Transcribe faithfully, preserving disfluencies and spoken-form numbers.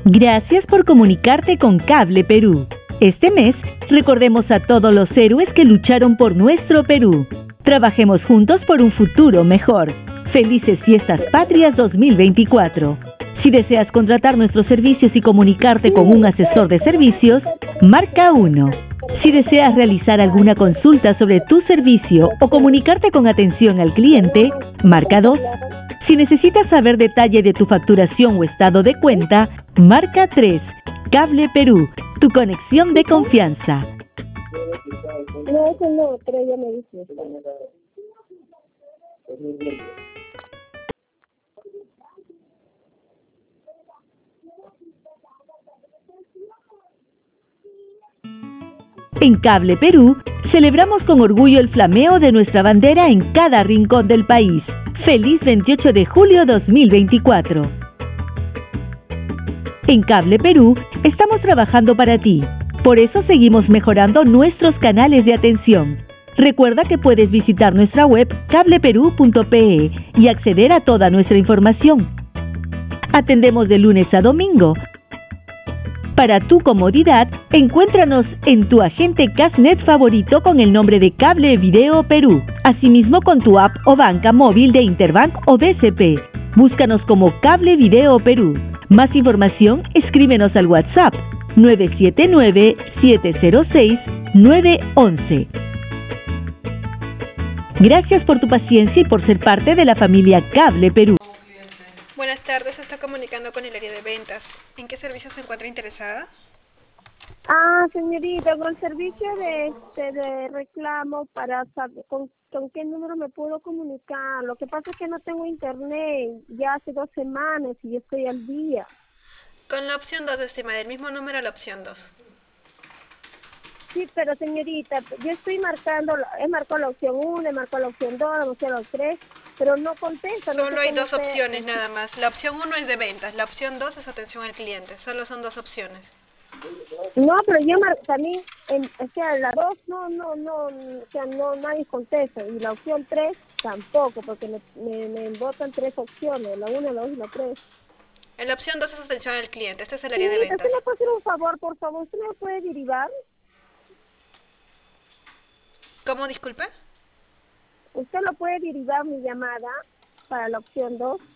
Gracias por comunicarte con Cable Perú. Este mes, recordemos a todos los héroes que lucharon por nuestro Perú. Trabajemos juntos por un futuro mejor. Felices Fiestas Patrias dos mil veinticuatro. Si deseas contratar nuestros servicios y comunicarte con un asesor de servicios, marca uno. Si deseas realizar alguna consulta sobre tu servicio o comunicarte con atención al cliente, marca dos. Si necesitas saber detalle de tu facturación o estado de cuenta, marca tres. Cable Perú, tu conexión de confianza. No, eso no, pero ella me dice. En Cable Perú, celebramos con orgullo el flameo de nuestra bandera en cada rincón del país. ¡Feliz veintiocho de julio dos mil veinticuatro! En Cable Perú, estamos trabajando para ti. Por eso seguimos mejorando nuestros canales de atención. Recuerda que puedes visitar nuestra web cable perú punto pe y acceder a toda nuestra información. Atendemos de lunes a domingo. Para tu comodidad, encuéntranos en tu agente Casnet favorito con el nombre de Cable Video Perú. Asimismo con tu app o banca móvil de Interbank o B C P. Búscanos como Cable Video Perú. Más información, escríbenos al WhatsApp nueve siete nueve, siete cero seis, nueve uno uno. Gracias por tu paciencia y por ser parte de la familia Cable Perú. Buenas tardes, se está comunicando con el área de ventas. ¿En qué servicio se encuentra interesada? Ah, señorita, con el servicio de este de reclamo para saber con, con qué número me puedo comunicar. Lo que pasa es que no tengo internet ya hace dos semanas y yo estoy al día. Con la opción dos, estimada, del mismo número a la opción dos. Sí, pero señorita, yo estoy marcando, he marcado la opción uno, he marcado la opción dos, la opción tres, pero no contesta. Solo no sé hay cómo dos se- opciones nada más. La opción uno es de ventas, la opción dos es atención al cliente. Solo son dos opciones. No, pero yo mar también, en, o sea, la dos no, no, no, o sea, no, nadie contesta, y la opción tres tampoco, porque me, me, me botan tres opciones, la una, la dos y la tres. En la opción dos es atención al cliente. Este es el área de Señorita, ventas. ¿usted me puede hacer un favor, por favor? ¿Usted me puede derivar? ¿Cómo, disculpe? ¿Usted lo puede derivar mi llamada para la opción dos?